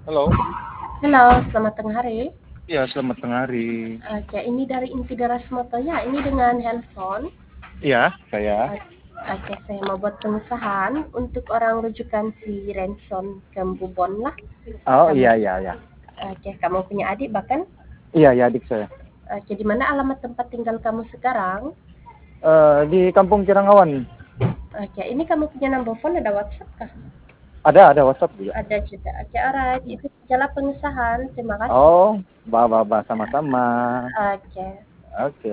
Halo. Halo, selamat tengah hari. Iya, selamat tengah hari. Oke, ini dari Inti Deras Moto ya. Ini dengan handphone. Iya, saya. Oke, saya mau buat pengusahaan untuk orang rujukan si Renson Kembubon lah. Oh, Kamu, iya, iya, iya. oke, kamu punya adik bahkan. Iya, ya adik saya. Oke, di mana alamat tempat tinggal kamu sekarang? Di Kampung Kirangawan. Oke, ini kamu punya nomor phone, ada WhatsApp kah? Ada WhatsApp juga. Ada juga. Oke, alright. Itu jalan pengusahaan. Terima kasih. Oh, sama-sama. Oke. Oke.